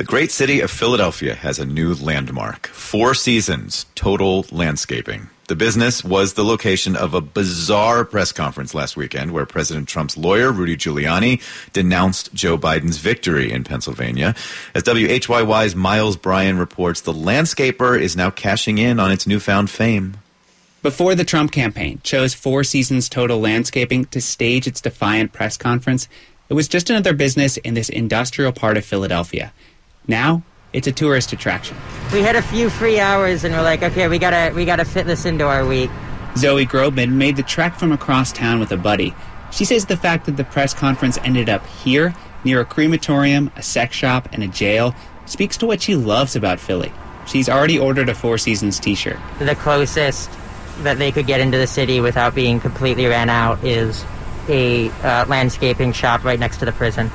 great city of Philadelphia has a new landmark. Four Seasons Total Landscaping. The business was the location of a bizarre press conference last weekend where President Trump's lawyer, Rudy Giuliani, denounced Joe Biden's victory in Pennsylvania. As WHYY's Miles Bryan reports, the landscaper is now cashing in on its newfound fame. Before the Trump campaign chose Four Seasons Total Landscaping to stage its defiant press conference, it was just another business in this industrial part of Philadelphia. Now, it's a tourist attraction. We had a few free hours and we're like, okay, we gotta fit this into our week. Zoe Grobman made the trek from across town with a buddy. She says the fact that the press conference ended up here, near a crematorium, a sex shop, and a jail, speaks to what she loves about Philly. She's already ordered a Four Seasons t-shirt. The closest that they could get into the city without being completely ran out is a landscaping shop right next to the prison.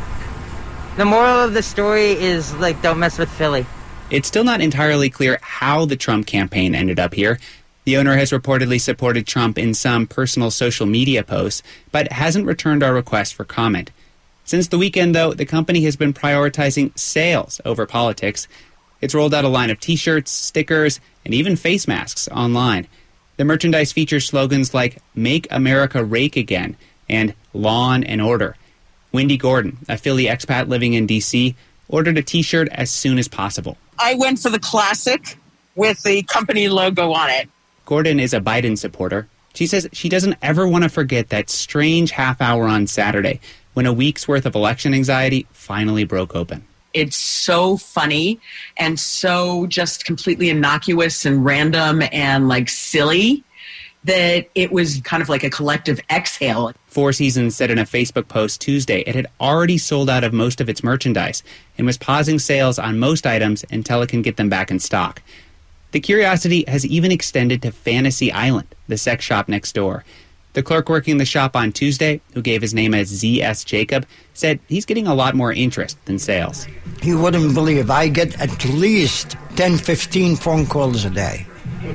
The moral of the story is, don't mess with Philly. It's still not entirely clear how the Trump campaign ended up here. The owner has reportedly supported Trump in some personal social media posts, but hasn't returned our request for comment. Since the weekend, though, the company has been prioritizing sales over politics. It's rolled out a line of t-shirts, stickers, and even face masks online. The merchandise features slogans like "Make America Rake Again" and "Law and Order." Wendy Gordon, a Philly expat living in D.C., ordered a t-shirt as soon as possible. I went for the classic with the company logo on it. Gordon is a Biden supporter. She says she doesn't ever want to forget that strange half hour on Saturday when a week's worth of election anxiety finally broke open. It's so funny and so just completely innocuous and random and silly that it was kind of like a collective exhale. Four Seasons said in a Facebook post Tuesday it had already sold out of most of its merchandise and was pausing sales on most items until it can get them back in stock. The curiosity has even extended to Fantasy Island, the sex shop next door. The clerk working the shop on Tuesday, who gave his name as Z.S. Jacob, said he's getting a lot more interest than sales. You wouldn't believe I get at least 10, 15 phone calls a day.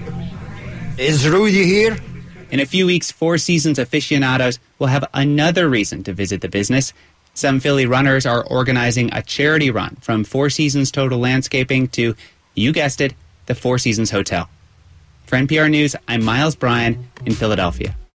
Is Rudy here? In a few weeks, Four Seasons aficionados will have another reason to visit the business. Some Philly runners are organizing a charity run from Four Seasons Total Landscaping to, you guessed it, the Four Seasons Hotel. For NPR News, I'm Miles Bryan in Philadelphia.